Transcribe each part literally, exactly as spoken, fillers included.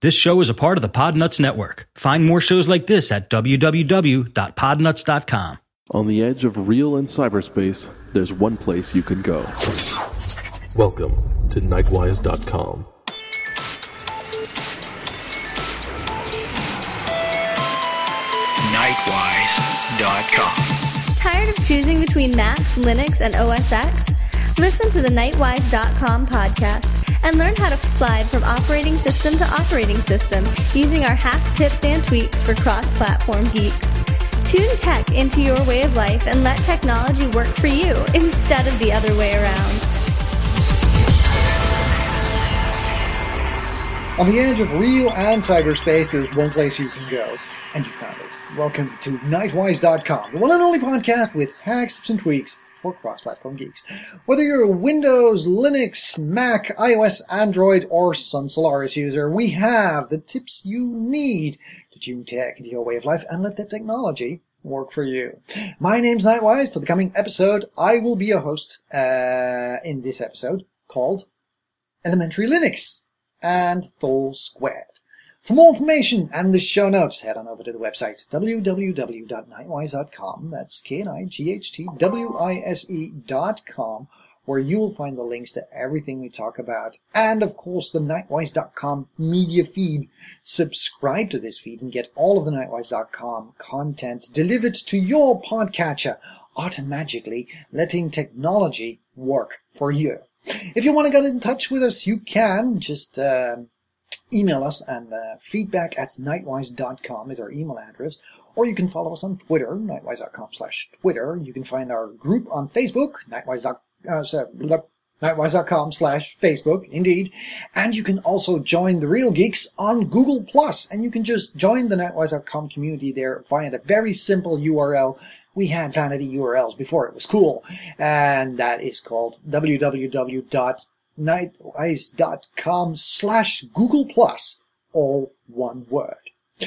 This show is a part of the Podnuts Network. Find more shows like this at w w w dot podnuts dot com. On the edge of real and cyberspace, there's one place you can go. Welcome to Nightwise dot com. Nightwise dot com. Tired of choosing between Macs, Linux, and O S X? Listen to the Nightwise dot com podcast and learn how to slide from operating system to operating system using our hack tips and tweaks for cross-platform geeks. Tune tech into your way of life and let technology work for you instead of the other way around. On the edge of real and cyberspace, there's one place you can go, and you found it. Welcome to Nightwise dot com, the one and only podcast with hacks, tips, and tweaks for cross-platform geeks. Whether you're a Windows, Linux, Mac, iOS, Android, or Sun Solaris user, we have the tips you need to tune tech into your way of life and let that technology work for you. My name's Nightwise. For the coming episode, I will be a host uh, in this episode called Elementary Linux and Thule Squared. For more information and the show notes, head on over to the website w w w dot nightwise dot com. That's K N I G H T W I S E dot com, where you will find the links to everything we talk about. And, of course, the Nightwise dot com media feed. Subscribe to this feed and get all of the Nightwise dot com content delivered to your podcatcher, automatically letting technology work for you. If you want to get in touch with us, you can just uh, email us, and uh, feedback at nightwise dot com is our email address. Or you can follow us on Twitter, nightwise dot com slash Twitter. You can find our group on Facebook, nightwise dot com. Uh, sorry, nightwise dot com slash Facebook, indeed. And you can also join the Real Geeks on Google Plus, and you can just join the nightwise dot com community there via the very simple U R L. We had vanity U R Ls before it was cool, and that is called w w w dot nightwise dot com slash Google Plus, all one word.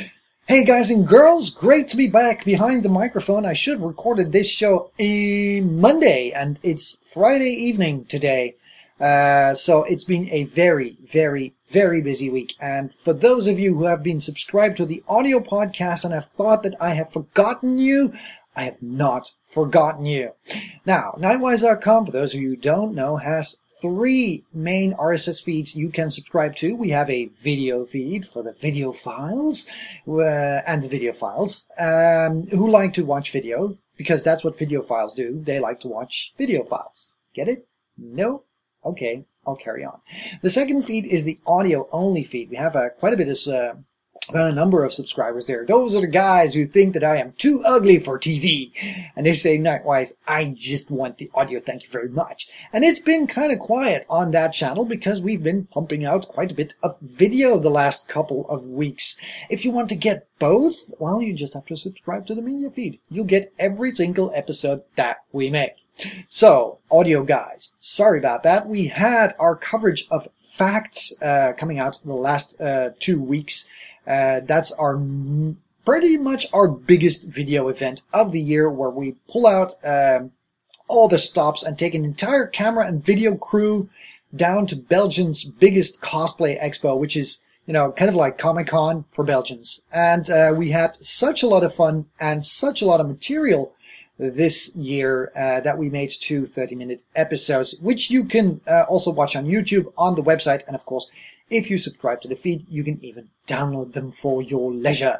Hey guys and girls, great to be back behind the microphone. I should have recorded this show a Monday, and it's Friday evening today. Uh, so it's been a very, very, very busy week. And for those of you who have been subscribed to the audio podcast and have thought that I have forgotten you, I have not forgotten you. Now, Nightwise dot com, for those of you who don't know, has three main R S S feeds you can subscribe to. We have a video feed for the video files, uh, and the video files, um, who like to watch video, because that's what video files do. They like to watch video files. Get it? No? Okay, I'll carry on. The second feed is the audio-only feed. We have uh, quite a bit of uh, a number of subscribers there. Those are the guys who think that I am too ugly for T V. And they say, Nightwise, I just want the audio, thank you very much. And it's been kind of quiet on that channel because we've been pumping out quite a bit of video the last couple of weeks. If you want to get both, well, you just have to subscribe to the media feed. You'll get every single episode that we make. So, audio guys, sorry about that. We had our coverage of facts uh, coming out in the last uh, two weeks. Uh, that's our pretty much our biggest video event of the year, where we pull out um, all the stops and take an entire camera and video crew down to Belgium's biggest cosplay expo, which is, you know, kind of like Comic-Con for Belgians. And uh, we had such a lot of fun and such a lot of material this year uh, that we made two thirty-minute episodes, which you can uh, also watch on YouTube, on the website, and of course, if you subscribe to the feed, you can even download them for your leisure.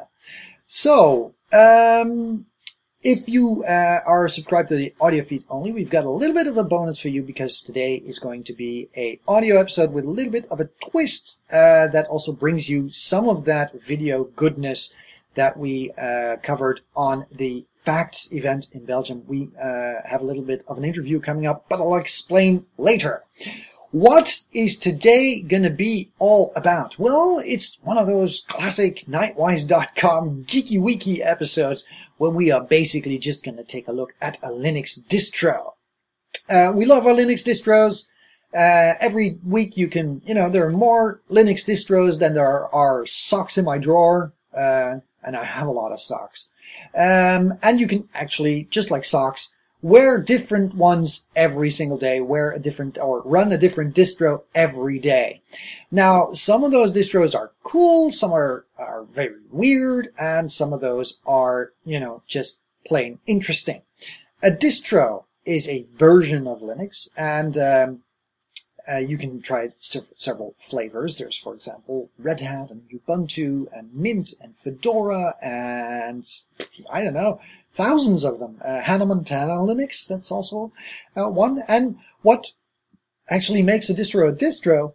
So, um, if you uh, are subscribed to the audio feed only, we've got a little bit of a bonus for you, because today is going to be a audio episode with a little bit of a twist uh, that also brings you some of that video goodness that we uh, covered on the Facts event in Belgium. We uh, have a little bit of an interview coming up, but I'll explain later. What is today going to be all about? Well, it's one of those classic Nightwise dot com geeky wiki episodes where we are basically just going to take a look at a Linux distro. Uh, we love our Linux distros. Uh, every week you can, you know, there are more Linux distros than there are socks in my drawer. Uh, and I have a lot of socks. Um, and you can actually, just like socks, wear different ones every single day, wear a different, or run a different distro every day. Now, some of those distros are cool, some are, are very weird, and some of those are, you know, just plain interesting. A distro is a version of Linux, and um, uh, you can try sev- several flavors. There's, for example, Red Hat and Ubuntu and Mint and Fedora and, I don't know, thousands of them. Uh, Hannah Montana Linux, that's also uh, one. And what actually makes a distro a distro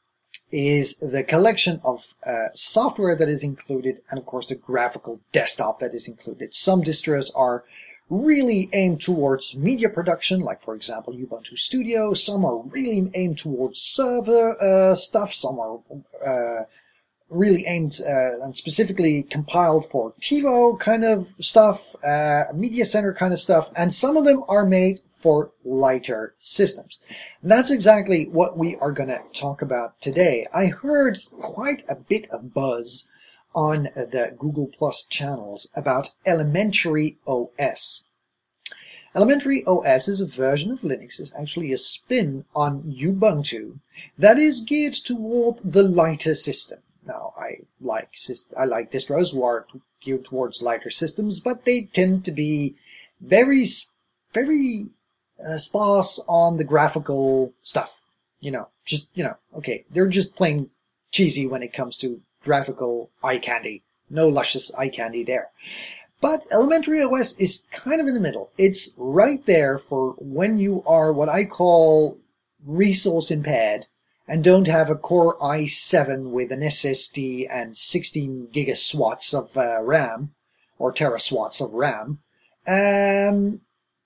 is the collection of uh, software that is included, and of course the graphical desktop that is included. Some distros are really aimed towards media production, like for example Ubuntu Studio. Some are really aimed towards server uh, stuff. Some are uh, really aimed uh, and specifically compiled for TiVo kind of stuff, uh, Media Center kind of stuff, and some of them are made for lighter systems. And that's exactly what we are going to talk about today. I heard quite a bit of buzz on the Google Plus channels about Elementary O S. Elementary O S is a version of Linux, is actually a spin on Ubuntu that is geared toward the lighter system. Now, I like I like distros who are geared towards lighter systems, but they tend to be very, very uh, sparse on the graphical stuff. You know, just, you know, okay, they're just plain cheesy when it comes to graphical eye candy. No luscious eye candy there. But Elementary O S is kind of in the middle. It's right there for when you are what I call resource impaired and don't have a Core i seven with an S S D and sixteen gigaswatts of uh, RAM, or teraswatts of RAM. Um,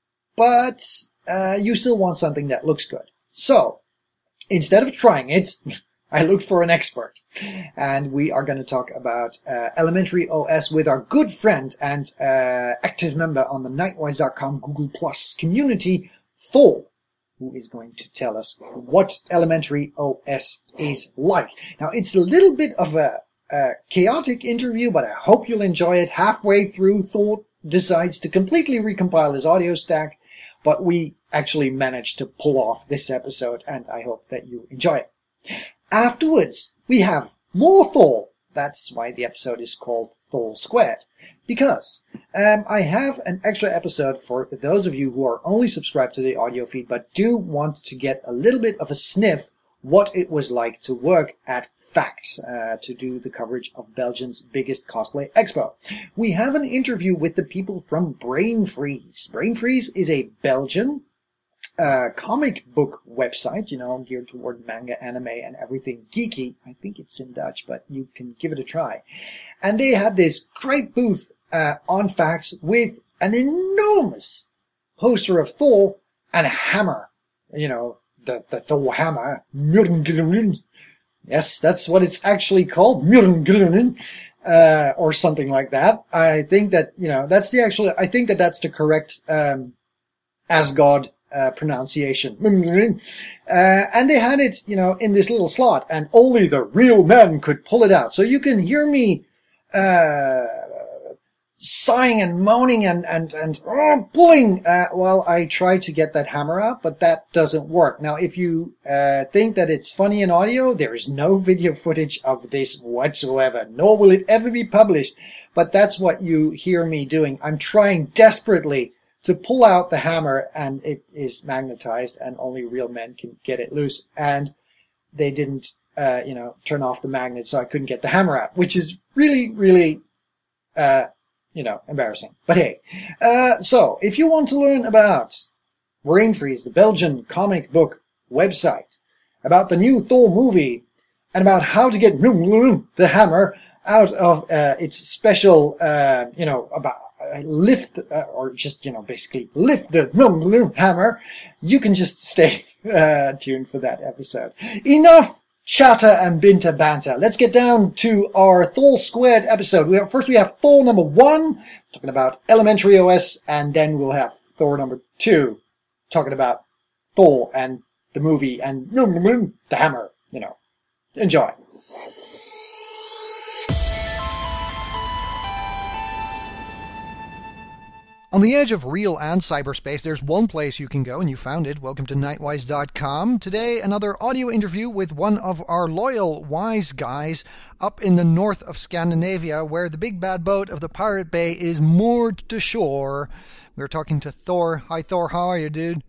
but uh, you still want something that looks good. So, instead of trying it, I looked for an expert. And we are going to talk about uh, Elementary O S with our good friend and uh, active member on the Nightwise dot com Google Plus community, Thor, who is going to tell us what Elementary O S is like. Now, it's a little bit of a, a chaotic interview, but I hope you'll enjoy it. Halfway through, Thor decides to completely recompile his audio stack, but we actually managed to pull off this episode, and I hope that you enjoy it. Afterwards, we have more Thor. That's why the episode is called Thor Squared. Because um, I have an extra episode for those of you who are only subscribed to the audio feed but do want to get a little bit of a sniff what it was like to work at Facts uh, to do the coverage of Belgium's biggest cosplay expo. We have an interview with the people from Brain Freeze. Brain Freeze is a Belgian uh, comic book website, you know, geared toward manga, anime, and everything geeky. I think it's in Dutch, but you can give it a try. And they had this great booth uh, on Facts with an enormous poster of Thor and a hammer. You know, the, the Thor hammer. Yes, that's what it's actually called. Uh, or something like that. I think that, you know, that's the actual, I think that that's the correct, um, Asgard, uh, pronunciation. Uh, and they had it, you know, in this little slot, and only the real men could pull it out. So you can hear me, uh, sighing and moaning and, and, and oh, pulling uh, while I try to get that hammer out, but that doesn't work. Now, if you uh, think that it's funny in audio, there is no video footage of this whatsoever, nor will it ever be published. But that's what you hear me doing. I'm trying desperately to pull out the hammer, and it is magnetized, and only real men can get it loose. And they didn't, uh, you know, turn off the magnet, so I couldn't get the hammer out, which is really, really, uh, you know, embarrassing. But hey, uh, so if you want to learn about Brain Freeze, the Belgian comic book website, about the new Thor movie, and about how to get the hammer out of uh, its special, uh, you know, about uh, lift, uh, or just, you know, basically lift the hammer, you can just stay uh, tuned for that episode. Enough chatter and binter banter. Let's get down to our Thor Squared episode. We have, first we have Thor number one, talking about Elementary O S, and then we'll have Thor number two, talking about Thor and the movie and the hammer, you know. Enjoy. On the edge of real and cyberspace, there's one place you can go, and you found it. Welcome to Nightwise dot com. Today, another audio interview with one of our loyal Wise guys up in the north of Scandinavia, where the big bad boat of the Pirate Bay is moored to shore. We're talking to Thor. Hi, Thor. How are you, dude?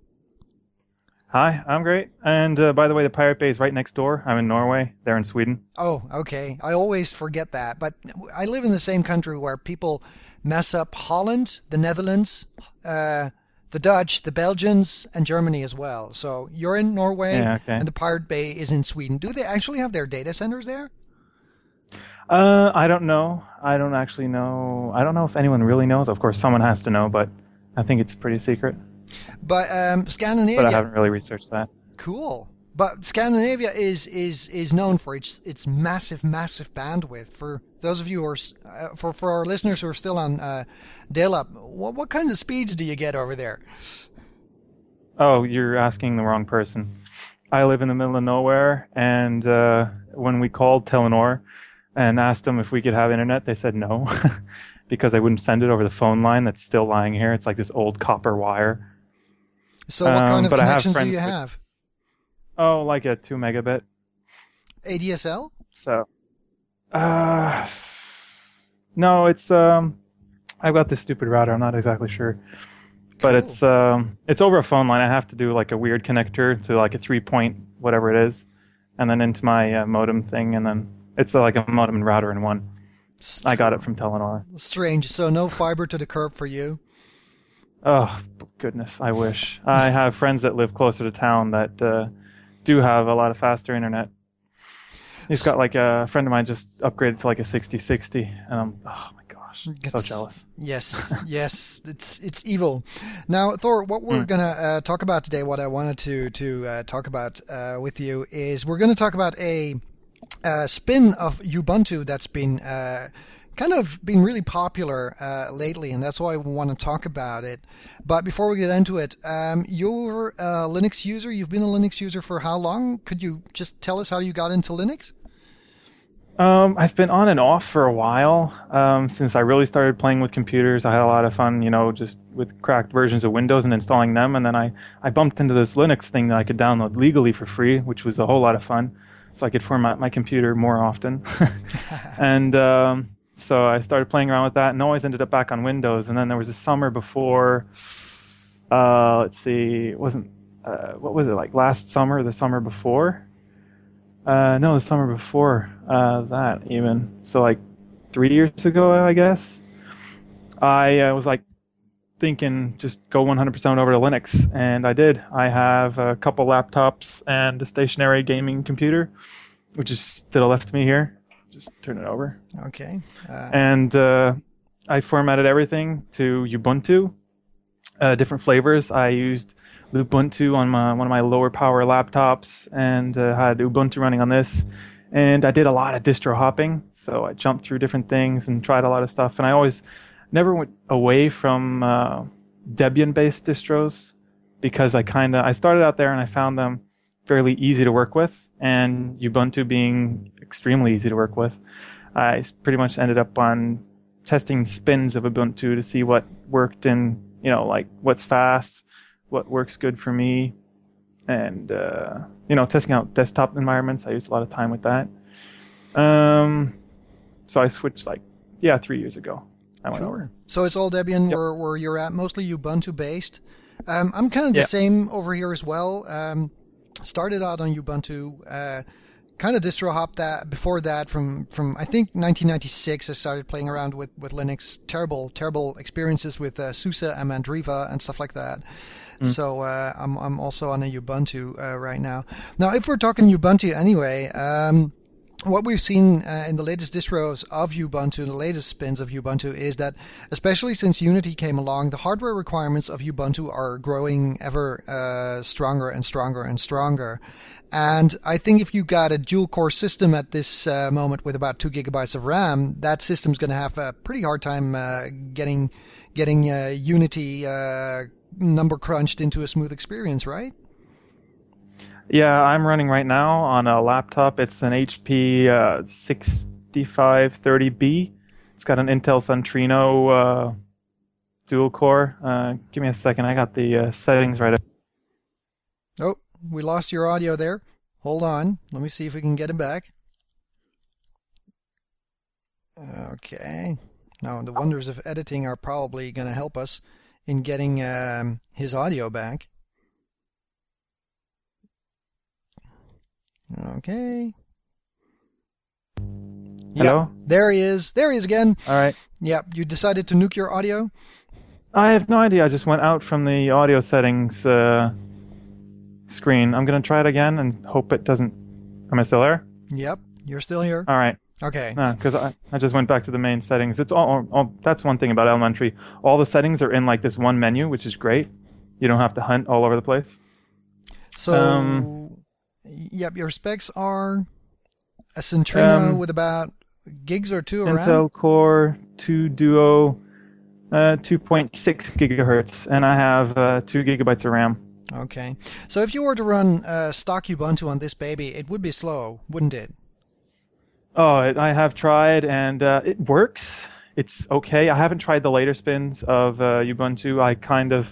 Hi, I'm great. And uh, by the way, the Pirate Bay is right next door. I'm in Norway. They're in Sweden. Oh, okay. I always forget that. But I live in the same country where people mess up Holland, the Netherlands, uh, the Dutch, the Belgians, and Germany as well. So you're in Norway, yeah, okay. and the Pirate Bay is in Sweden. Do they actually have their data centers there? Uh, I don't know. I don't actually know. I don't know if anyone really knows. Of course, someone has to know, but I think it's pretty secret. But um, Scandinavia... But I haven't really researched that. Cool. But Scandinavia is is is known for its its massive, massive bandwidth. For those of you who are, uh, for for our listeners who are still on uh, dial-up, what what kind of speeds do you get over there? Oh, you're asking the wrong person. I live in the middle of nowhere, and uh, when we called Telenor and asked them if we could have internet, they said no, because they wouldn't send it over the phone line that's still lying here. It's like this old copper wire. So what kind of um, connections do you with, have? Oh, like a two megabit. A D S L? So, uh, no, it's um, I've got this stupid router. I'm not exactly sure, but Cool. it's um, it's over a phone line. I have to do like a weird connector to like a three point whatever it is, and then into my uh, modem thing, and then it's uh, like a modem and router in one. I got it from Telenor. Strange. So no fiber to the curb for you? Oh goodness, I wish. I have friends that live closer to town that uh, do have a lot of faster internet. He's got like a friend of mine just upgraded to like a sixty sixty, and I'm oh my gosh, It's, so jealous. Yes, yes, it's it's evil. Now, Thor, what we're Mm. gonna uh, talk about today, what I wanted to to uh, talk about uh, with you is we're gonna talk about a, a spin of Ubuntu that's been uh, kind of been really popular uh, lately, and that's why we want to talk about it. But before we get into it, um, you're a Linux user. You've been a Linux user for how long? Could you just tell us how you got into Linux? Um, I've been on and off for a while. Um, since I really started playing with computers, I had a lot of fun, you know, just with cracked versions of Windows and installing them. And then I, I bumped into this Linux thing that I could download legally for free, which was a whole lot of fun. So I could format my computer more often. and um, so I started playing around with that and always ended up back on Windows. And then there was a summer before, uh, let's see, it wasn't, uh, what was it, like last summer or the summer before? Uh, no, the summer before uh, that even. So like three years ago, I guess. I uh, was like thinking just go one hundred percent over to Linux, and I did. I have a couple laptops and a stationary gaming computer, which is to the left of me here. Just turn it over. Okay. Uh, And uh, I formatted everything to Ubuntu, uh, different flavors. I used Ubuntu on my, one of my lower power laptops and uh, had Ubuntu running on this. And I did a lot of distro hopping. So I jumped through different things and tried a lot of stuff. And I always never went away from uh, Debian-based distros because I kind of, I started out there and I found them fairly easy to work with. And Ubuntu being extremely easy to work with, I pretty much ended up on testing spins of Ubuntu to see what worked and, you know, like what's fast, what works good for me, and uh, you know, testing out desktop environments. I used a lot of time with that. Um, so I switched like yeah, three years ago. I went Sure. over. So it's all Debian Yep. where, where you're at, mostly Ubuntu based. Um, I'm kind of the Yep. same over here as well. Um, started out on Ubuntu, uh, kind of distro hopped that before that from, from I think nineteen ninety-six. I started playing around with, with Linux. Terrible, terrible experiences with uh, SUSE and Mandriva and stuff like that. So uh, I'm I'm also on a Ubuntu uh, right now. Now, if we're talking Ubuntu anyway, um, what we've seen uh, in the latest distros of Ubuntu, the latest spins of Ubuntu, is that especially since Unity came along, the hardware requirements of Ubuntu are growing ever uh, stronger and stronger and stronger. And I think if you got a dual-core system at this uh, moment with about two gigabytes of RAM, that system's going to have a pretty hard time uh, getting getting uh, Unity uh, number crunched into a smooth experience, right? Yeah, I'm running right now on a laptop. It's an H P uh, sixty-five thirty B. It's got an Intel Centrino uh, dual core. Uh, give me a second. I got the uh, settings right up. Oh, we lost your audio there. Hold on. Let me see if we can get it back. Okay. Now, the wonders of editing are probably going to help us in getting um, his audio back. Okay. Hello? Yep, there he is. There he is again. All right. Yep, you decided to nuke your audio? I have no idea. I just went out from the audio settings uh, screen. I'm going to try it again and hope it doesn't... Am I still there? Yep, you're still here. All right. Okay. Because I, I just went back to the main settings. It's all, all. That's one thing about Elementary. All the settings are in like this one menu, which is great. You don't have to hunt all over the place. So, Um, yep, your specs are a Centrino Um, with about gigs or two around? Intel Core two Duo, uh, two point six gigahertz, and I have uh, two gigabytes of RAM. Okay. So if you were to run uh, stock Ubuntu on this baby, it would be slow, wouldn't it? Oh, it, I have tried, and uh, it works. It's okay. I haven't tried the later spins of uh, Ubuntu. I kind of,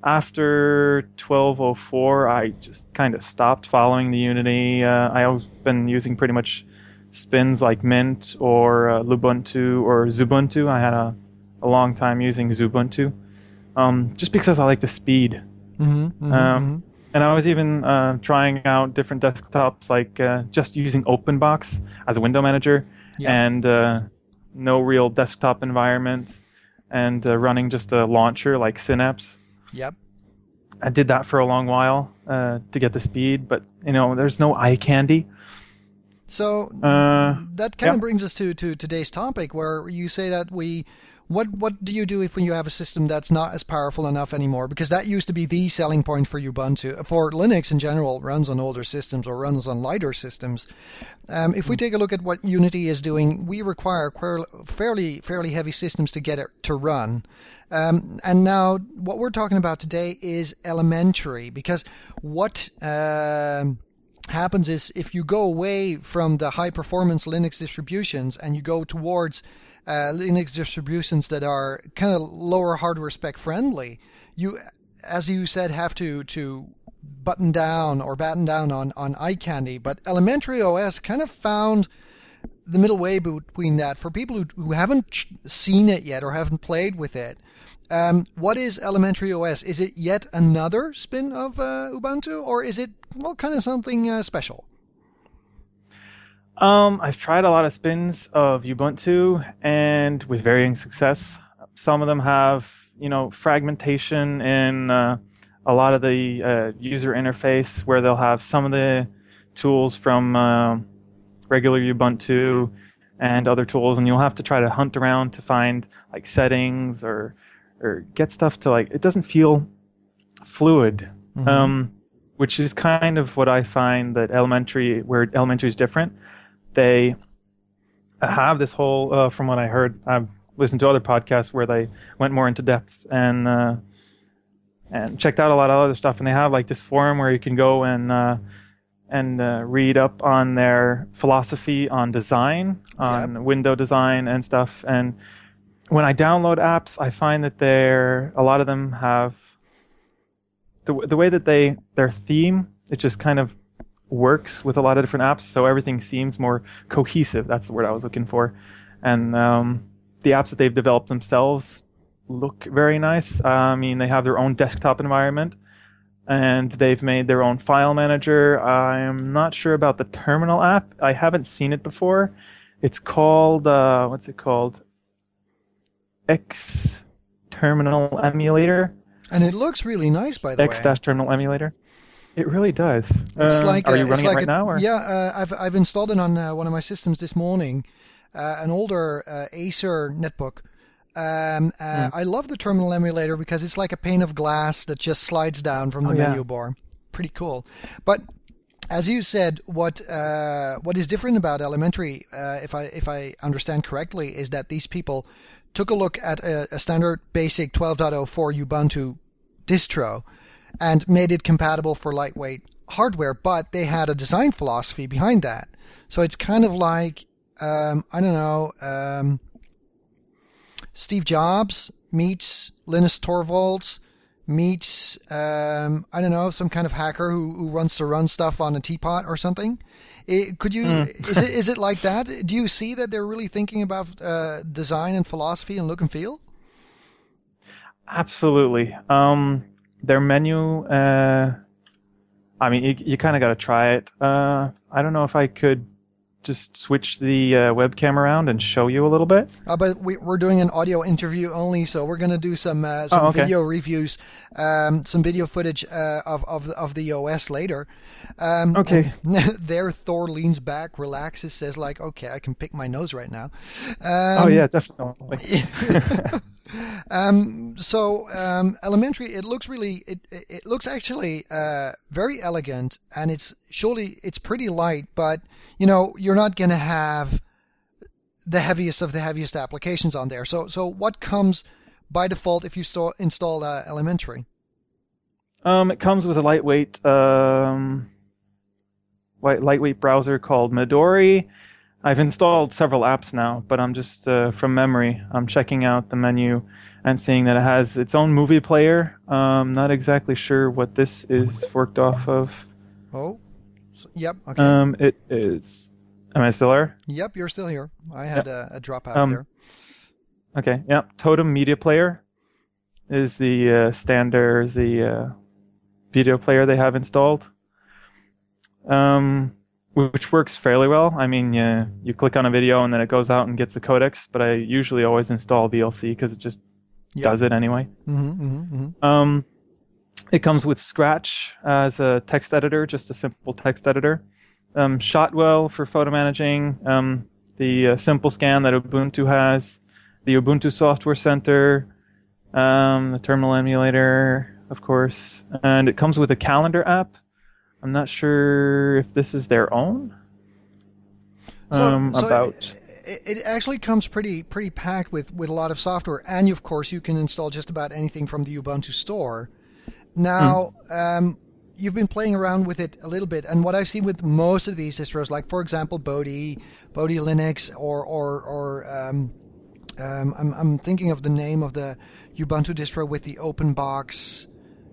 after twelve oh four, I just kind of stopped following the Unity. Uh, I've been using pretty much spins like Mint or uh, Lubuntu or Xubuntu. I had a, a long time using Xubuntu, um, just because I like the speed. Mm-hmm, mm-hmm, um, mm-hmm. And I was even uh, trying out different desktops, like uh, just using OpenBox as a window manager, Yep. and uh, no real desktop environment, and uh, running just a launcher like Synapse. Yep. I did that for a long while uh, to get the speed, but you know, there's no eye candy. So Uh, that kind of yeah. brings us to, to today's topic, where you say that we, what what do you do if when you have a system that's not as powerful enough anymore? Because that used to be the selling point for Ubuntu, for Linux in general. Runs on older systems or runs on lighter systems. Um, if we take a look at what Unity is doing, we require quer- fairly fairly heavy systems to get it to run. Um, and now what we're talking about today is Elementary, because what um, happens is if you go away from the high performance Linux distributions and you go towards uh, Linux distributions that are kind of lower hardware spec friendly, you, as you said, have to to button down or batten down on on eye candy. But Elementary O S kind of found the middle way between that for people who who haven't ch- seen it yet or haven't played with it. Um, what is Elementary O S? Is it yet another spin of uh, Ubuntu, or is it, well, kind of something uh, special? Um, I've tried a lot of spins of Ubuntu, and with varying success. Some of them have, you know, fragmentation in uh, a lot of the uh, user interface, where they'll have some of the tools from uh, regular Ubuntu and other tools, and you'll have to try to hunt around to find like settings or or get stuff to, like, it doesn't feel fluid. Mm-hmm. Um, which is kind of what I find that Elementary, where Elementary is different. They have this whole, uh, from what I heard, I've listened to other podcasts where they went more into depth and uh, and checked out a lot of other stuff, and they have like this forum where you can go and uh, and uh, read up on their philosophy on design, on Yep. window design and stuff. And when I download apps, I find that they're, a lot of them have the the way that they their theme, it just kind of works with a lot of different apps, so everything seems more cohesive. That's the word I was looking for. And um, the apps that they've developed themselves look very nice. Uh, I mean, they have their own desktop environment, and they've made their own file manager. I'm not sure about the terminal app. I haven't seen it before. It's called, uh, what's it called? X Terminal Emulator. And it looks really nice, by the way. X-Terminal Emulator. It really does. It's Uh, like are a- you it's running like it right a- now? Or? Yeah, uh, I've I've installed it on uh, one of my systems this morning, uh, an older uh, Acer netbook. Um, uh, Hmm. I love the terminal emulator because it's like a pane of glass that just slides down from the Oh, yeah. menu bar. Pretty cool. But as you said, what uh, what is different about Elementary, uh, if I if I understand correctly, is that these people took a look at a, a standard basic twelve point oh four Ubuntu distro and made it compatible for lightweight hardware, but they had a design philosophy behind that. So it's kind of like, um, I don't know, um, Steve Jobs meets Linus Torvalds meets, um, I don't know, some kind of hacker who, who wants to run stuff on a teapot or something. It, could you, mm. is it is it like that? Do you see that they're really thinking about uh, design and philosophy and look and feel? Absolutely. Um, their menu, uh, I mean, you, you kind of got to try it. Uh, I don't know if I could just switch the uh, webcam around and show you a little bit. Uh, but we, we're doing an audio interview only, so we're going to do some uh, some oh, okay. video reviews, um, some video footage uh, of of of the O S later. Um, okay. There, Thor leans back, relaxes, says like, "Okay, I can pick my nose right now." Um, oh yeah, definitely. um, so um, Elementary, it looks really, it it looks actually uh, very elegant, and it's surely it's pretty light, but you know, you're not going to have the heaviest of the heaviest applications on there. So, so what comes by default if you sto- install uh, Elementary? Um, it comes with a lightweight, um, light, lightweight browser called Midori. I've installed several apps now, but I'm just uh, from memory. I'm checking out the menu and seeing that it has its own movie player. Um, not exactly sure what this is worked off of. Oh. So, yep. Okay. Um, it is. Am I still there? Yep, you're still here. I had yep. a, a drop out um, there. Okay. Yep. Totem Media Player is the uh, standard, is the uh, video player they have installed. Um, which works fairly well. I mean, you, you click on a video and then it goes out and gets the codecs. But I usually always install V L C because it just yep. does it anyway. Mm-hmm, mm-hmm, mm-hmm. Um. It comes with Scratch as a text editor, just a simple text editor. Um, Shotwell for photo managing, um, the uh, Simple Scan that Ubuntu has, the Ubuntu Software Center, um, the terminal emulator, of course, and it comes with a calendar app. I'm not sure if this is their own. Um, so, so about. It, it actually comes pretty pretty packed with, with a lot of software, and of course you can install just about anything from the Ubuntu store. Now, mm. um, you've been playing around with it a little bit, and what I've seen with most of these distros, like for example Bodhi, Bodhi Linux, or or or um, um, I'm I'm thinking of the name of the Ubuntu distro with the OpenBox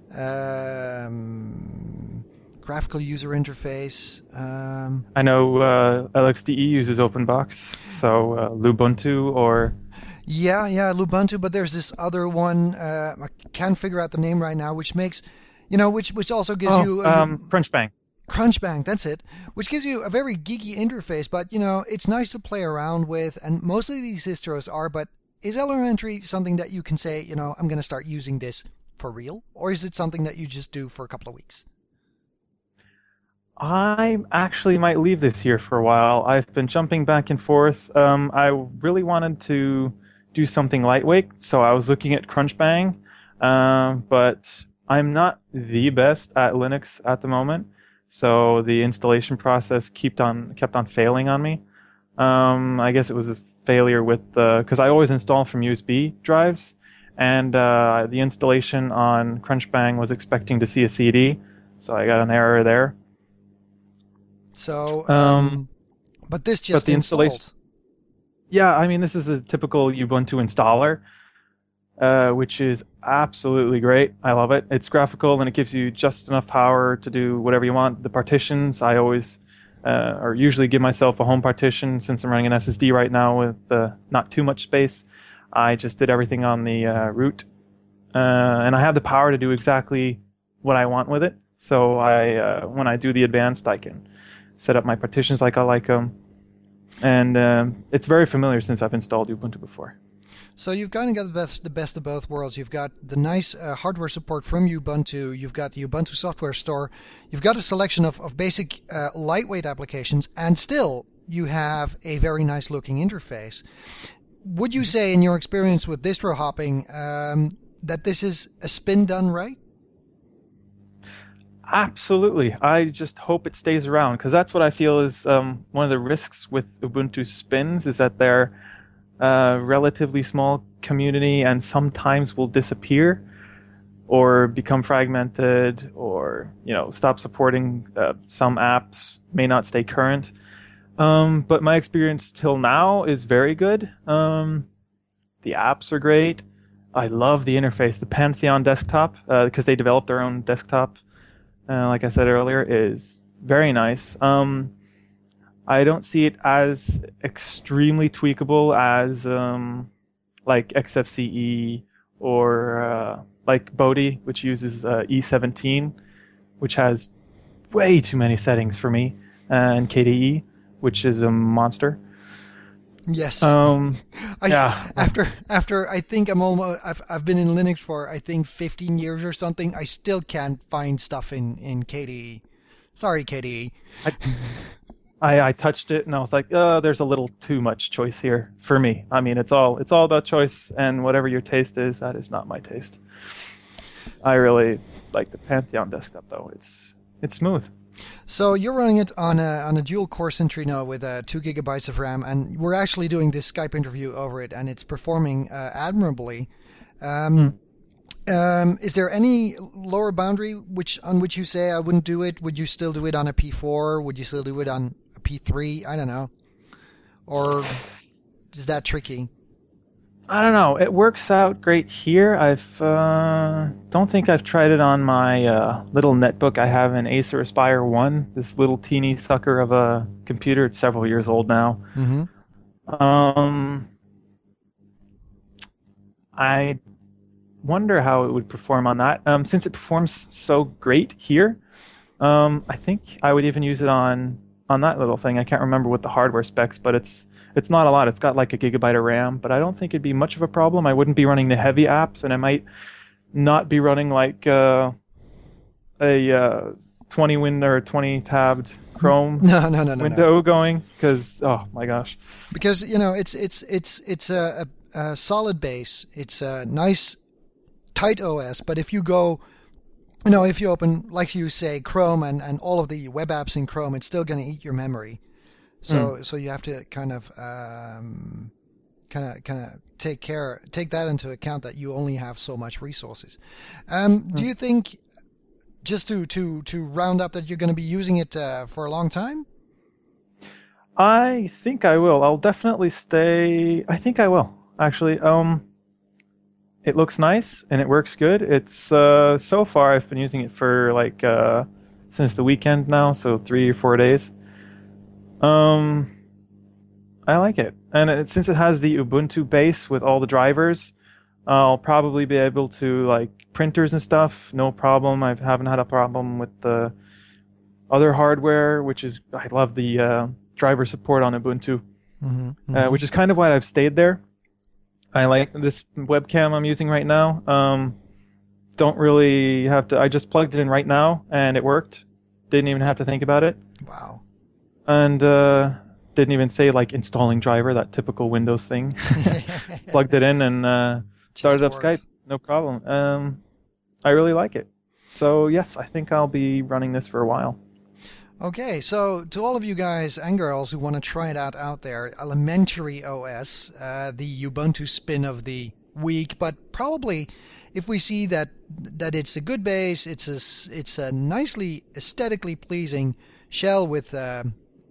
um, graphical user interface. Um, I know uh, L X D E uses OpenBox, so uh, Lubuntu or. Yeah, yeah, Lubuntu, but there's this other one, uh, I can't figure out the name right now, which makes, you know, which which also gives oh, you... A, um, Crunchbang. Crunchbang, that's it, which gives you a very geeky interface, but, you know, it's nice to play around with, and most of these distros are, but is Elementary something that you can say, you know, I'm going to start using this for real, or is it something that you just do for a couple of weeks? I actually might leave this here for a while. I've been jumping back and forth. Um, I really wanted to do something lightweight, so I was looking at Crunchbang, um, but I'm not the best at Linux at the moment, so the installation process kept on kept on failing on me. Um, I guess it was a failure with the because I always install from U S B drives, and uh, the installation on Crunchbang was expecting to see a C D, so I got an error there. So, um, um, but this just but the installed. installation. Yeah, I mean, this is a typical Ubuntu installer, uh, which is absolutely great. I love it. It's graphical, and it gives you just enough power to do whatever you want. The partitions, I always, uh, or usually give myself a home partition. Since I'm running an S S D right now with uh, not too much space, I just did everything on the uh, root. Uh, and I have the power to do exactly what I want with it. So I, uh, when I do the advanced, I can set up my partitions like I like them. And um, it's very familiar since I've installed Ubuntu before. So you've kind of got the best, the best of both worlds. You've got the nice uh, hardware support from Ubuntu. You've got the Ubuntu Software Store. You've got a selection of, of basic uh, lightweight applications. And still, you have a very nice looking interface. Would you say, in your experience with distro hopping, um, that this is a spin done right? Absolutely. I just hope it stays around, because that's what I feel is um, one of the risks with Ubuntu spins, is that they're a relatively small community and sometimes will disappear or become fragmented, or, you know, stop supporting uh, some apps, may not stay current. Um, but my experience till now is very good. Um, The apps are great. I love the interface. The Pantheon desktop, because uh, they developed their own desktop, uh, like I said earlier, is very nice. Um, I don't see it as extremely tweakable as um, like X F C E or uh, like Bodhi, which uses uh, E seventeen, which has way too many settings for me, and K D E, which is a monster. Yes. Um, I, yeah. After after I think I'm almost I've I've been in Linux for I think fifteen years or something. I still can't find stuff in, in K D E. Sorry, K D E. I, I I touched it and I was like, oh, there's a little too much choice here for me. I mean, it's all it's all about choice, and whatever your taste is, that is not my taste. I really like the Pantheon desktop though. It's it's smooth. So you're running it on a on a dual core Centrino with uh, two gigabytes of RAM, and we're actually doing this Skype interview over it, and it's performing uh, admirably. Um, hmm. um, is there any lower boundary which on which you say I wouldn't do it? Would you still do it on a P four? Would you still do it on a P three? I don't know. Or is that tricky? I don't know. It works out great here. I've uh, don't think I've tried it on my uh, little netbook. I have an Acer Aspire One, this little teeny sucker of a computer. It's several years old now. Mm-hmm. Um, I wonder how it would perform on that. Um, since it performs so great here, um, I think I would even use it on on that little thing. I can't remember what the hardware specs, but it's it's not a lot. It's got like a gigabyte of RAM, but I don't think it'd be much of a problem. I wouldn't be running the heavy apps, and I might not be running like uh, a uh, twenty window or twenty tabbed Chrome no, no, no, no, window no. going, because oh my gosh. Because you know it's it's it's it's a, a, a solid base. It's a nice tight O S, but if you go, you know, if you open, like you say, Chrome and, and all of the web apps in Chrome, it's still going to eat your memory. So mm. so you have to kind of um, kind of kind of take care, take that into account that you only have so much resources. Um, mm. Do you think, just to to to round up, that you're going to be using it uh, for a long time? I think I will. I'll definitely stay. I think I will actually. Um, it looks nice and it works good. It's uh, so far I've been using it for like uh, since the weekend now, so three or four days. Um, I like it, and it, since it has the Ubuntu base with all the drivers, I'll probably be able to like printers and stuff, no problem. I haven't had a problem with the other hardware, which is I love the uh, driver support on Ubuntu, mm-hmm, mm-hmm. Uh, which is kind of why I've stayed there. I like this webcam I'm using right now. Um, don't really have to. I just plugged it in right now, and it worked. Didn't even have to think about it. Wow. And uh, didn't even say like installing driver, that typical Windows thing. Plugged it in and uh, started up Skype. No problem. Um, I really like it. So yes, I think I'll be running this for a while. Okay, so to all of you guys and girls who want to try it out out there, Elementary O S, uh, the Ubuntu spin of the week, but probably if we see that that it's a good base, it's a, it's a nicely aesthetically pleasing shell with uh,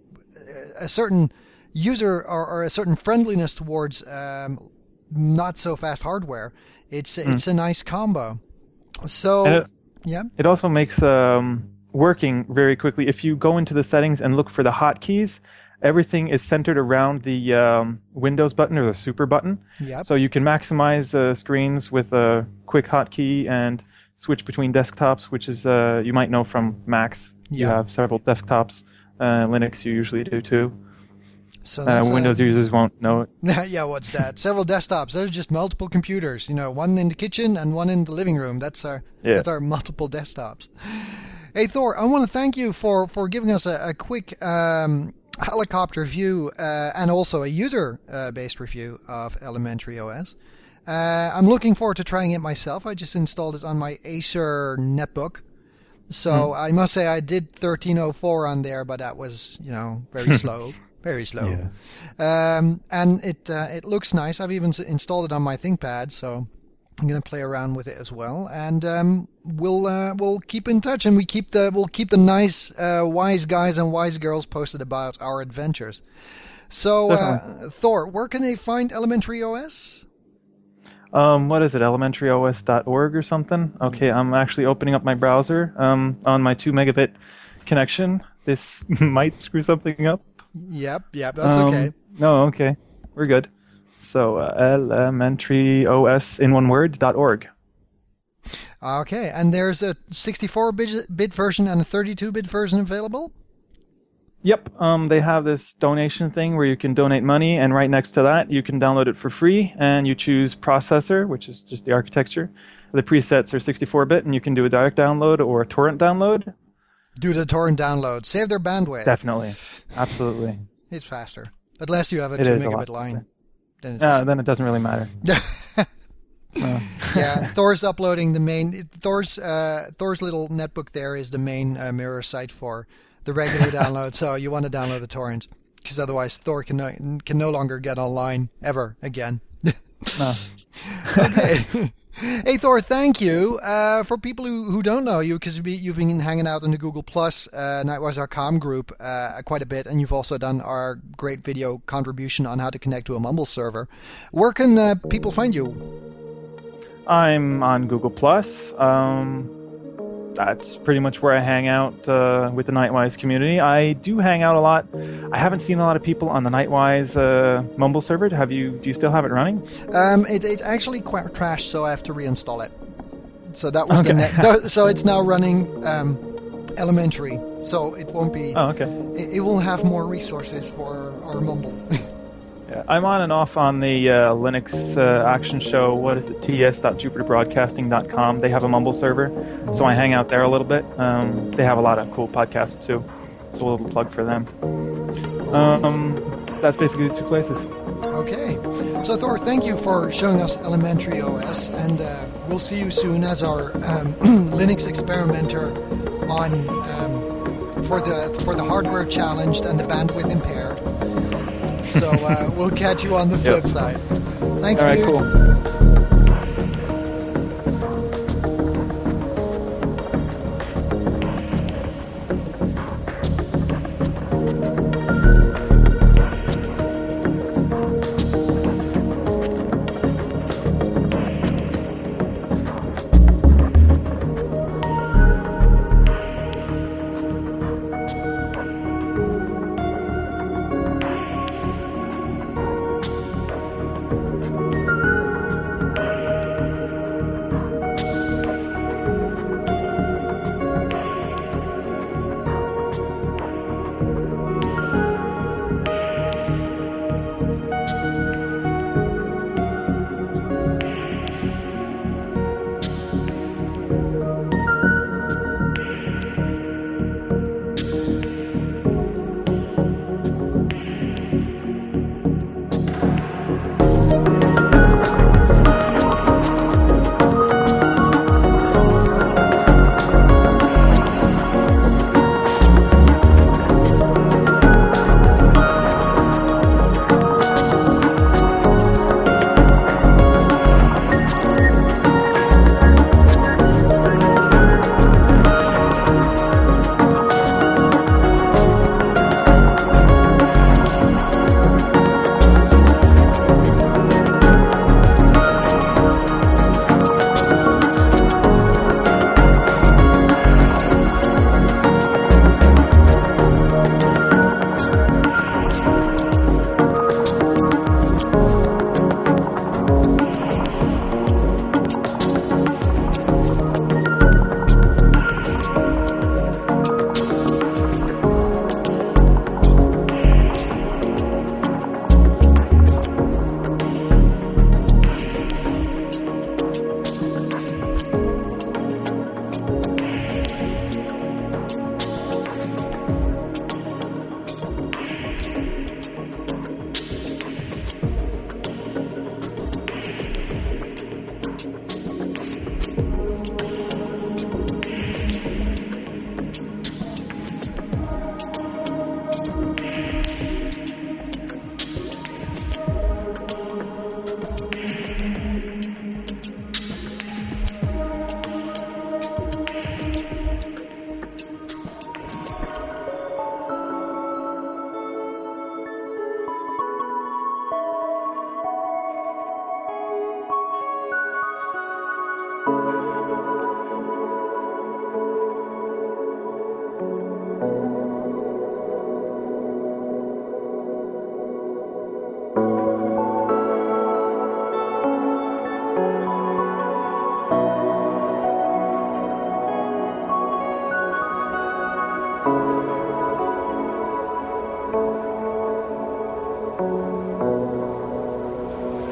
a certain user or, or a certain friendliness towards um, not so fast hardware. It's mm. it's a nice combo. So it, yeah, it also makes um, working very quickly. If you go into the settings and look for the hotkeys, everything is centered around the um, Windows button or the super button. Yep. So you can maximize uh, screens with a quick hotkey and switch between desktops, which is uh, you might know from Macs. Yep. You have several desktops. Uh, Linux, you usually do too. So uh, Windows a, users won't know it. Yeah, what's that? Several desktops. There's just multiple computers. You know, one in the kitchen and one in the living room. That's our yeah. that's our multiple desktops. Hey Thor, I want to thank you for, for giving us a, a quick um, helicopter view uh, and also a user-based uh, review of Elementary O S. Uh, I'm looking forward to trying it myself. I just installed it on my Acer netbook. So mm. I must say I did thirteen oh four on there, but that was, you know, very slow, very slow. Yeah. Um, and it uh, it looks nice. I've even installed it on my ThinkPad, so I'm going to play around with it as well. And um, we'll uh, we'll keep in touch, and we keep the we'll keep the nice uh, wise guys and wise girls posted about our adventures. So uh, Thor, where can they find Elementary O S? Um, what is it? elementary O S dot org or something? Okay, I'm actually opening up my browser um, on my two megabit connection. This might screw something up. Yep, yep, that's um, okay. No, okay. We're good. So, uh, elementary O S in one word dot org. Okay, and there's a sixty-four bit version and a thirty-two bit version available? Yep, um, they have this donation thing where you can donate money, and right next to that, you can download it for free, and you choose processor, which is just the architecture. The presets are sixty-four bit, and you can do a direct download or a torrent download. Do the torrent download. Save their bandwidth. Definitely. Absolutely. It's faster. Unless you have a it two is megabit a line. Then, uh, then it doesn't really matter. uh. Yeah, Thor's uploading the main... Thor's uh, Thor's little netbook there is the main uh, mirror site for the regular download, so you want to download the torrent, because otherwise Thor can no, can no longer get online ever again. No. Okay. Hey Thor, thank you. Uh, for people who, who don't know you, because you've been hanging out in the Google Plus uh, Nightwise dot com group uh, quite a bit, and you've also done our great video contribution on how to connect to a Mumble server. Where can uh, people find you? I'm on Google Plus. Um, that's pretty much where I hang out uh, with the Nightwise community. I do hang out a lot. I haven't seen a lot of people on the Nightwise uh, Mumble server. Have you? Do you still have it running? Um, it, it's actually quite crashed, so I have to reinstall it. So that was okay. the net. So it's now running um, elementary. So it won't be. Oh, okay. It, it will have more resources for our Mumble. Yeah, I'm on and off on the uh, Linux uh, action show. What is it? T S dot jupiter broadcasting dot com. They have a Mumble server, so I hang out there a little bit. Um, they have a lot of cool podcasts too. So a little plug for them. Um, that's basically the two places. Okay. So Thor, thank you for showing us Elementary O S, and uh, we'll see you soon as our um, Linux experimenter on um, for the for the hardware challenged and the bandwidth impaired. So uh, we'll catch you on the flip yep. side. Thanks, All right, dude. Cool.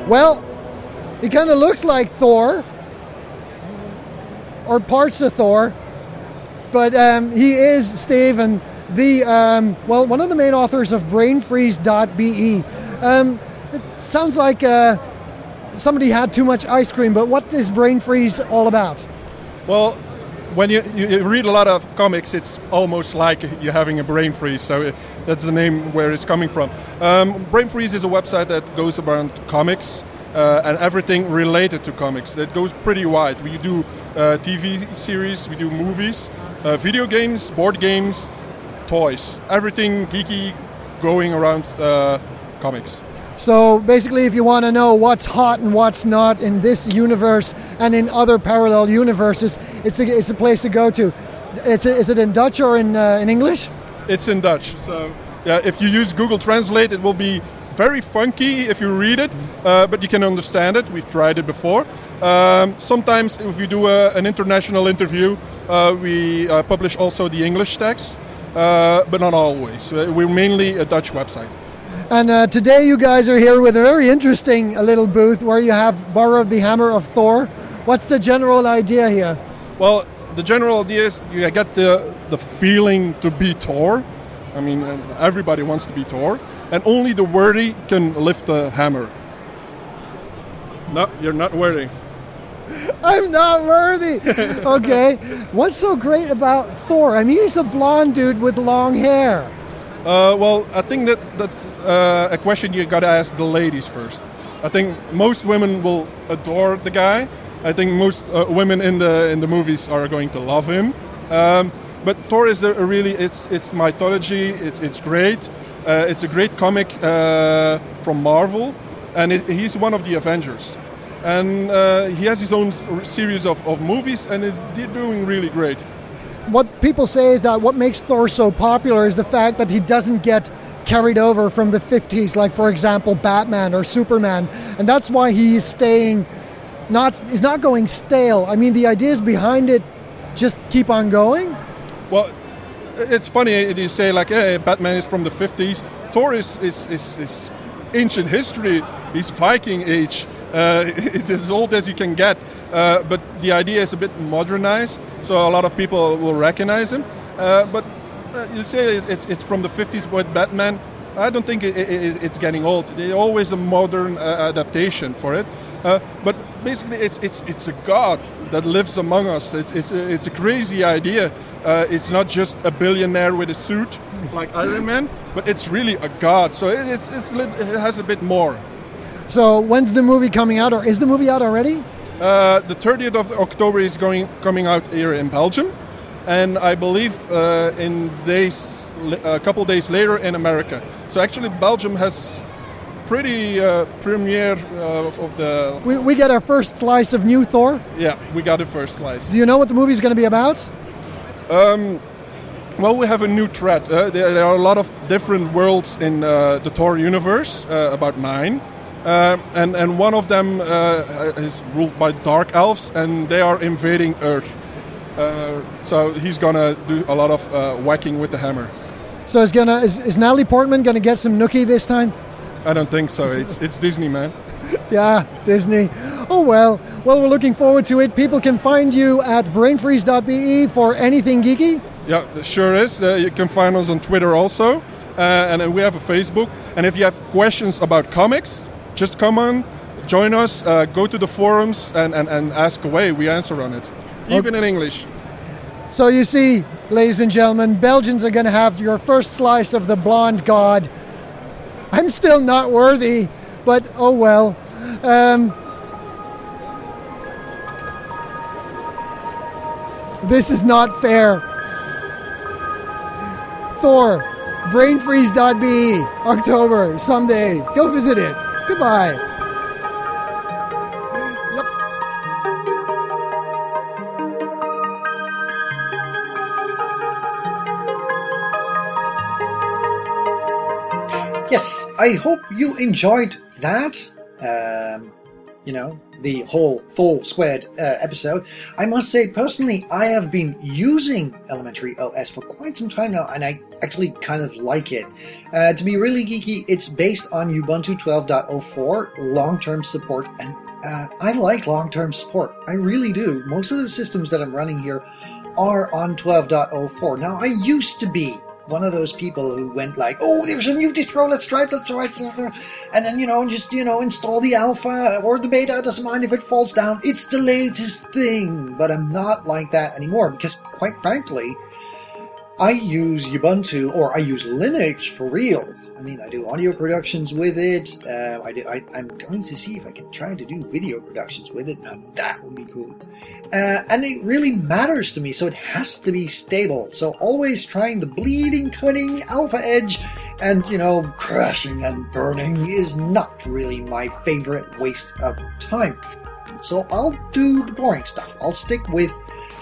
Well, he kind of looks like Thor, or parts of Thor, but um, he is, Steve, and the, um, well, one of the main authors of brain freeze dot b e. Um, it sounds like uh, somebody had too much ice cream, but what is Brain Freeze all about? Well, when you, you read a lot of comics, it's almost like you're having a brain freeze, so it, that's the name where it's coming from. Um, Brain Freeze is a website that goes around comics uh, and everything related to comics. That goes pretty wide. We do uh, T V series, we do movies, uh, video games, board games, toys, everything geeky going around uh, comics. So basically, if you want to know what's hot and what's not in this universe and in other parallel universes, it's a, it's a place to go to. It's a, is it in Dutch or in uh, in English? It's in Dutch. So yeah, if you use Google Translate, it will be very funky if you read it, uh, but you can understand it. We've tried it before. Um, sometimes if we do a, an international interview, uh, we uh, publish also the English text, uh, but not always. Uh, we're mainly a Dutch website. And uh, today you guys are here with a very interesting uh, little booth where you have borrowed the hammer of Thor. What's the general idea here? Well, the general idea is you get the, the feeling to be Thor. I mean, everybody wants to be Thor. And only the worthy can lift the hammer. No, you're not worthy. I'm not worthy. Okay. What's so great about Thor? I mean, he's a blonde dude with long hair. Uh, well, I think that that's uh, a question you got to ask the ladies first. I think most women will adore the guy. I think most uh, women in the in the movies are going to love him. Um, but Thor is a, a really it's it's mythology. It's it's great. Uh, it's a great comic uh, from Marvel, and it, he's one of the Avengers. And uh, he has his own series of, of movies, and it's doing really great. What people say is that what makes Thor so popular is the fact that he doesn't get carried over from the fifties, like, for example, Batman or Superman. And that's why he's staying, not, he's not going stale. I mean, the ideas behind it just keep on going. Well, it's funny you say, like, hey, Batman is from the fifties. Thor is, is, is, is ancient history. He's Viking age. Uh, it's as old as you can get. Uh, but the idea is a bit modernized, so a lot of people will recognize him. Uh, but uh, you say it's it's from the fifties with Batman. I don't think it, it, it's getting old. There's always a modern uh, adaptation for it. Uh, but basically, it's it's it's a god that lives among us. It's it's a, it's a crazy idea. Uh, it's not just a billionaire with a suit like Iron Man, but it's really a god. So it, it's it's it has a bit more. So when's the movie coming out, or is the movie out already? Uh, the thirtieth of October is going coming out here in Belgium, and I believe uh, in days a couple days later in America. So actually, Belgium has pretty uh, premiere uh, of, of the. Of we we get our first slice of new Thor. Yeah, we got the first slice. Do you know what the movie's going to be about? Um, well, we have a new thread. Uh, there, there are a lot of different worlds in uh, the Thor universe, uh, about nine. Uh, and, and one of them uh, is ruled by dark elves, and they are invading Earth. Uh, so he's gonna do a lot of uh, whacking with the hammer. So is gonna is, is Natalie Portman gonna get some nookie this time? I don't think so. It's it's Disney, man. Yeah, Disney. Oh well. Well, we're looking forward to it. People can find you at brain freeze dot b e for anything geeky. Yeah, it sure is. Uh, you can find us on Twitter also, uh, and uh, we have a Facebook. And if you have questions about comics, just come on, join us, uh, go to the forums and, and, and ask away. We answer on it, even okay. in English. So you see, ladies and gentlemen, Belgians are going to have your first slice of the blonde god. I'm still not worthy, but oh well. Um, this is not fair. Thor, brain freeze dot b e, October, someday. Go visit it. Goodbye. Yep. Yes, I hope you enjoyed that. Um, you know, the whole full squared uh, episode, I must say personally, I have been using Elementary O S for quite some time now, and I actually kind of like it. Uh, to be really geeky, it's based on Ubuntu twelve point oh four long-term support, and uh, I like long-term support. I really do. Most of the systems that I'm running here are on twelve point oh four. Now, I used to be one of those people who went like, oh, there's a new distro, let's try it, let's try it, and then, you know, just, you know, install the alpha or the beta, doesn't mind if it falls down, it's the latest thing. But I'm not like that anymore, because quite frankly, I use Ubuntu, or I use Linux for real. I mean, I do audio productions with it. Uh, I do, I, I'm going to see if I can try to do video productions with it. Now, that would be cool. Uh, and it really matters to me, so it has to be stable. So always trying the bleeding, cutting alpha edge and, you know, crashing and burning is not really my favorite waste of time. So I'll do the boring stuff. I'll stick with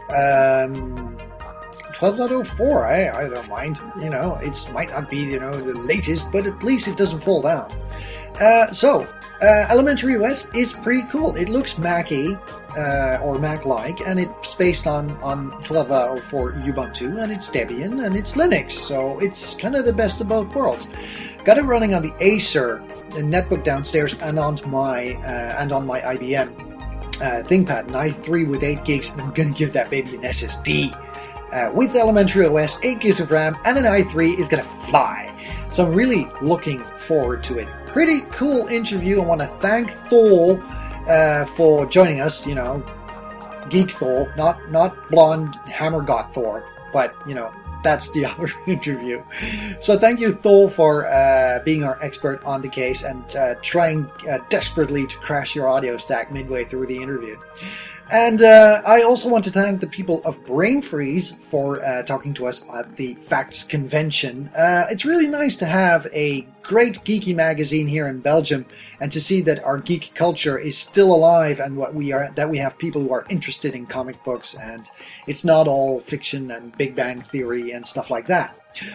Um, twelve point oh four, I, I don't mind. You know, it might not be, you know, the latest, but at least it doesn't fall down. Uh, so, uh, Elementary O S is pretty cool. It looks Mac-y, uh, or Mac-like, and it's based on, on twelve point oh four Ubuntu, and it's Debian, and it's Linux, so it's kind of the best of both worlds. Got it running on the Acer the netbook downstairs, and on my uh, and on my I B M uh, ThinkPad, an i three with eight gigs, and I'm going to give that baby an S S D. Uh, with Elementary O S, eight gigs of RAM, and an i three is going to fly. So I'm really looking forward to it. Pretty cool interview. I want to thank Thor uh, for joining us, you know, Geek Thor, not, not blonde hammer god Thor, but, you know, that's the other interview. So thank you, Thor, for uh, being our expert on the case and uh, trying uh, desperately to crash your audio stack midway through the interview. And uh, I also want to thank the people of Brain Freeze for uh, talking to us at the Facts Convention. Uh, it's really nice to have a great geeky magazine here in Belgium, and to see that our geek culture is still alive, and what we are that we have people who are interested in comic books, and it's not all fiction and Big Bang Theory and stuff like that.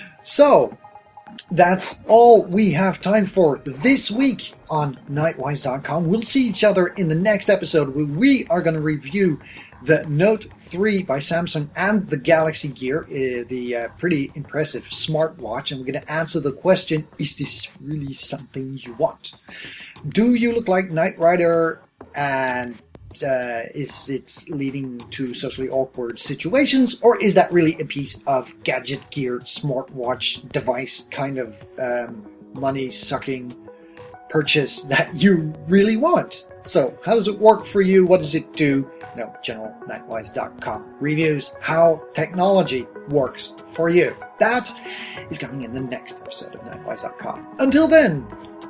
So that's all we have time for this week on Nightwise dot com. We'll see each other in the next episode, where we are going to review the Note three by Samsung and the Galaxy Gear, uh, the uh, pretty impressive smartwatch, and we're going to answer the question, is this really something you want? Do you look like Knight Rider, and uh, is it leading to socially awkward situations, or is that really a piece of gadget gear, smartwatch device kind of um, money-sucking purchase that you really want? So, how does it work for you? What does it do? You know, general Nightwise dot com reviews how technology works for you. That is coming in the next episode of Nightwise dot com. Until then,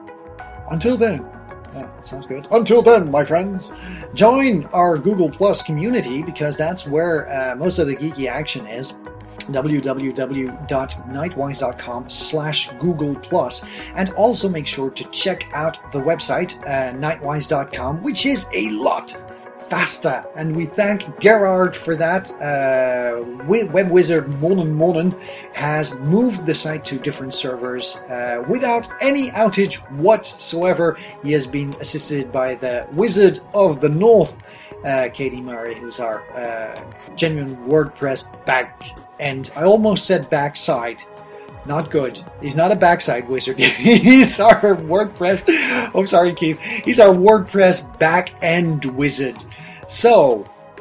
until then, yeah, sounds good. Until then, my friends, join our Google Plus community, because that's where uh, most of the geeky action is. w w w dot nightwise dot com slash Google Plus, and also make sure to check out the website uh, nightwise dot com, which is a lot faster, and we thank Gerard for that. uh, web wizard Monen Monen has moved the site to different servers uh, without any outage whatsoever. He has been assisted by the Wizard of the North, uh, Katie Murray, who's our uh, genuine WordPress back end. I almost said backside. Not good. He's not a backside wizard. He's our WordPress. Oh, sorry, Keith. He's our WordPress back-end wizard. So,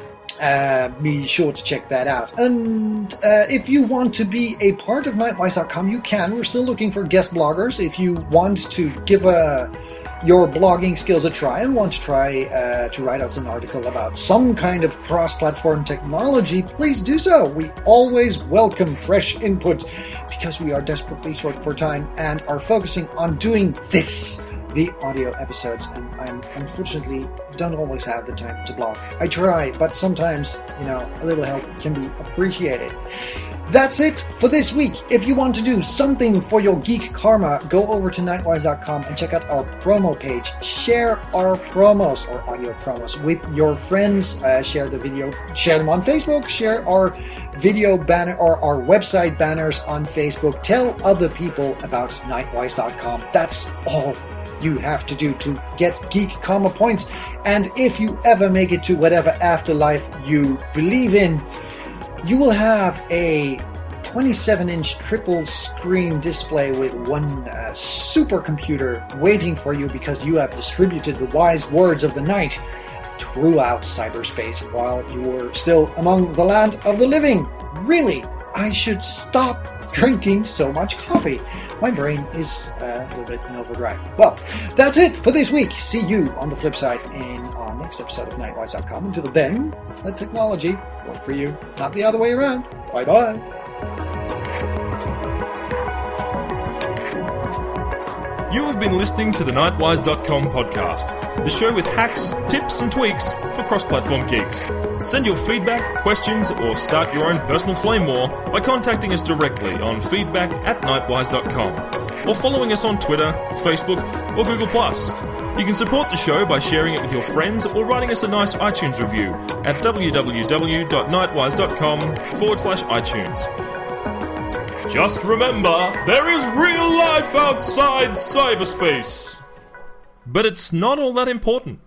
uh, be sure to check that out. And uh, if you want to be a part of Nightwise dot com, you can. We're still looking for guest bloggers. If you want to give a your blogging skills a try and want to try uh, to write us an article about some kind of cross-platform technology, please do so. We always welcome fresh input, because we are desperately short for time and are focusing on doing this, the audio episodes, and I unfortunately don't always have the time to blog. I try, but sometimes, you know, a little help can be appreciated. That's it for this week. If you want to do something for your geek karma, go over to nightwise dot com and check out our promo page. Share our promos, or audio promos, with your friends. Uh, share the video, share them on Facebook, share our video banner or our website banners on Facebook. Tell other people about nightwise dot com. That's all you have to do to get Geek Karma points. And if you ever make it to whatever afterlife you believe in, you will have a twenty-seven inch triple screen display with one uh, supercomputer waiting for you because you have distributed the wise words of the night throughout cyberspace while you were still among the land of the living. Really, I should stop drinking so much coffee. My brain is uh, a little bit in overdrive. Well, that's it for this week. See you on the flip side in our next episode of Nightwise dot com. Until then, let technology work for you, not the other way around. Bye-bye. You have been listening to the Nightwise dot com podcast, the show with hacks, tips and tweaks for cross-platform geeks. Send your feedback, questions, or start your own personal flame war by contacting us directly on feedback at nightwise dot com or following us on Twitter, Facebook, or Google plus. You can support the show by sharing it with your friends or writing us a nice iTunes review at www.nightwise.com forward slash iTunes. Just remember, there is real life outside cyberspace. But it's not all that important.